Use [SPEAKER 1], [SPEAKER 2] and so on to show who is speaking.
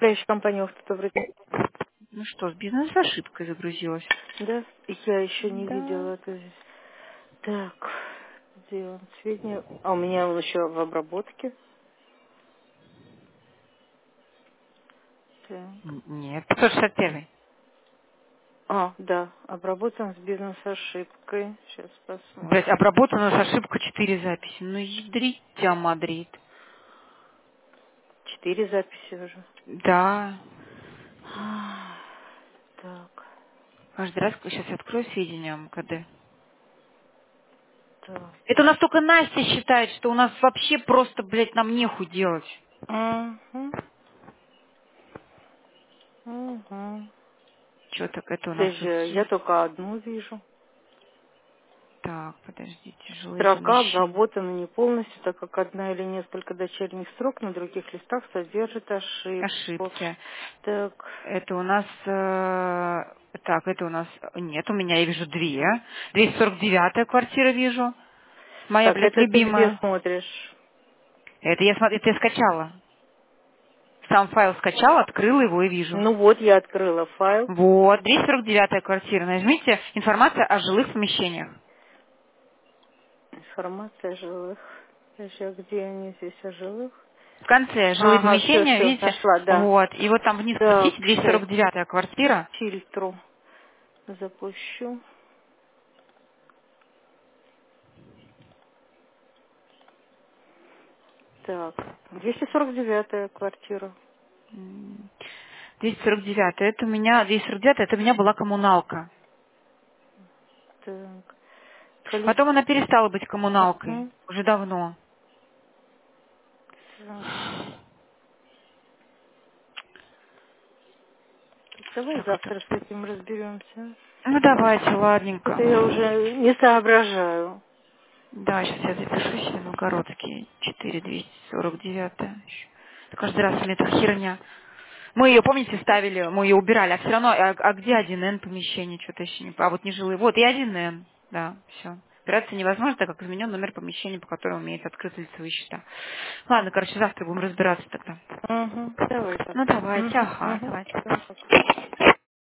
[SPEAKER 1] Управляющая компания «Охта», добрый день.
[SPEAKER 2] Ну что, с бизнес с ошибкой загрузилась.
[SPEAKER 1] Да, я еще не
[SPEAKER 2] Да.
[SPEAKER 1] видела это здесь. Так, где он? Сведения. А у меня он еще в обработке. Так.
[SPEAKER 2] Нет, 561.
[SPEAKER 1] А, да, обработан с бизнес-ошибкой. Сейчас
[SPEAKER 2] Блять,
[SPEAKER 1] посмотрим.
[SPEAKER 2] обработана с ошибкой 4 записи. Ну, ядрить тебя, Мадрид.
[SPEAKER 1] 4 записи уже.
[SPEAKER 2] Да.
[SPEAKER 1] Так,
[SPEAKER 2] Каждый раз, сейчас я открою сведения о МКД.
[SPEAKER 1] так.
[SPEAKER 2] Это у нас только Настя считает, что у нас вообще просто, блядь, нам нехуй делать.
[SPEAKER 1] Угу, угу.
[SPEAKER 2] Что так это у нас тут?
[SPEAKER 1] Даже я только одну вижу.
[SPEAKER 2] Так, подождите, жилые
[SPEAKER 1] Строка
[SPEAKER 2] помещения.
[SPEAKER 1] обработана не полностью, так как одна или несколько дочерних строк на других листах содержит ошибку.
[SPEAKER 2] Ошибки.
[SPEAKER 1] Так,
[SPEAKER 2] Это у нас... так, это у нас... Нет, у меня я вижу две. 249-я квартира вижу. Моя,
[SPEAKER 1] так,
[SPEAKER 2] блядь,
[SPEAKER 1] это ты где
[SPEAKER 2] любимая.
[SPEAKER 1] смотришь?
[SPEAKER 2] Это я смотрю, это я скачала. Сам файл скачала, открыла его и вижу.
[SPEAKER 1] Ну вот, я открыла файл.
[SPEAKER 2] Вот, 249-я квартира. Нажмите «Информация о жилых помещениях».
[SPEAKER 1] Информация о жилых. Подожди, а где они здесь о жилых?
[SPEAKER 2] В конце жилые
[SPEAKER 1] Ага, все,
[SPEAKER 2] помещения,
[SPEAKER 1] все,
[SPEAKER 2] видите?
[SPEAKER 1] нашла, да.
[SPEAKER 2] Вот. И вот там вниз
[SPEAKER 1] Так,
[SPEAKER 2] спустите,
[SPEAKER 1] сейчас
[SPEAKER 2] 249-я квартира.
[SPEAKER 1] фильтру запущу. Так, 249-я квартира.
[SPEAKER 2] 249-я. Это у меня, 249-я, это у меня была коммуналка.
[SPEAKER 1] Так,
[SPEAKER 2] Потом она перестала быть коммуналкой.
[SPEAKER 1] Мгм.
[SPEAKER 2] Уже давно.
[SPEAKER 1] Так, давай
[SPEAKER 2] Так, это...
[SPEAKER 1] завтра с этим разберемся.
[SPEAKER 2] Ну, давайте,
[SPEAKER 1] Это я
[SPEAKER 2] ладненько.
[SPEAKER 1] уже не соображаю.
[SPEAKER 2] Да, сейчас я запишу себе Новгородский 4249. Каждый раз мне эта херня. Мы ее, помните, ставили, мы ее убирали, а все равно, а где 1Н помещение, что-то еще не... А вот не жилые. Вот, и 1Н, да, все. Операция невозможна, так как изменен номер помещения, по которому имеет открыты лицевые счета. Ладно, короче, завтра будем разбираться тогда.
[SPEAKER 1] Угу, давай так.
[SPEAKER 2] Ну, давайте,
[SPEAKER 1] Угу,
[SPEAKER 2] ага,
[SPEAKER 1] угу.
[SPEAKER 2] давайте.
[SPEAKER 1] Всё, пока.